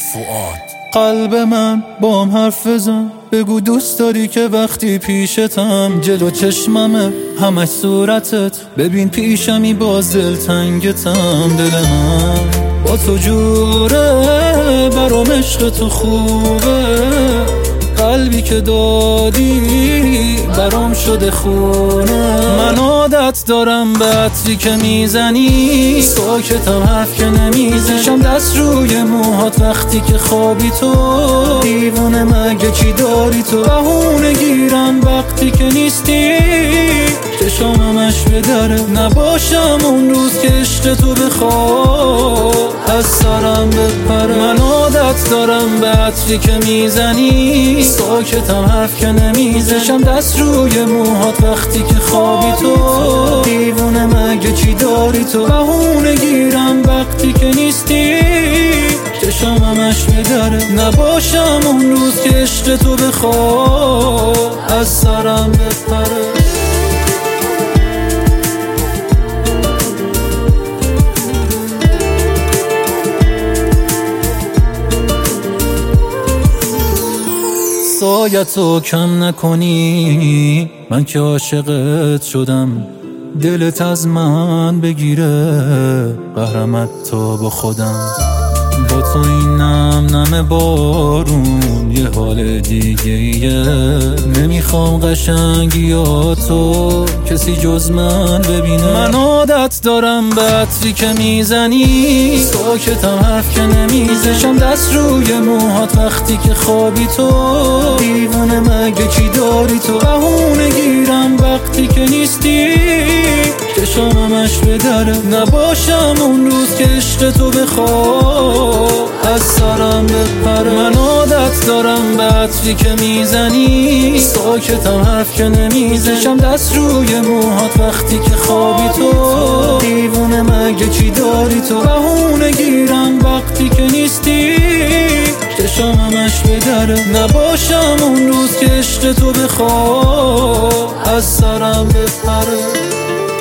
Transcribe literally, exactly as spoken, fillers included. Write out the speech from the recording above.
فؤاد. قلب من با هم حرف بزن، بگو دوست داری که وقتی پیشتم جلو چشممه همش صورتت، ببین پیشمی باز دلتنگتم. دل من با تو جوره، برام عشق تو خوبه، قلبی که دادی برام شده خونه. من عادت دارم به عطری که میزنی، ساکتم حرف که نمیزنی، شم دست روی موهات وقتی که خوابی تو، دیوونه مگه چی داری تو، بهونه گیرم وقتی که نیستی، چشام همش به دره، نباشم اون روز که عشق تو بخواد از سرم بپره. من عادت دارم به عطری که میزنی، ساکتم حرف که نمیزنی، شم دست روی موهات وقتی که خوابی تو، دیوونه مگه چی داری تو، بهونه گیرم وقتی که نیستی، چشام همش به دره، نباشم اون روز که عشق تو بخواد از سرم بپره. سایتو کم نکنی، من که عاشقت شدم، دلت از من بگیره قهرمت تو با خودم. با تو این نم نم بارون یه حال دیگه ایه، نمیخوام قشنگیاتو کسی جز من ببینه. من عادت دارم به عطری که میزنی، ساکتم حرف که نمیزنی، شم دست روی موهات وقتی که خوابی تو، دیوونه مگه چی داری تو، بهونه گیرم وقتی که نیستی، چشام همش به دره، نباشم اون روز که عشق تو بخواد از سرم بپره. من عادت دارم به عطری که میزنی، ساکتم حرف که نمیزنی، شم دست روی موهات وقتی که خوابی تو، دیوونه مگه چی داری تو، بهونه گیرم وقتی که نیستی، چشام همش به دره، نباشم اون روز که عشق تو بخواد از سرم بپره.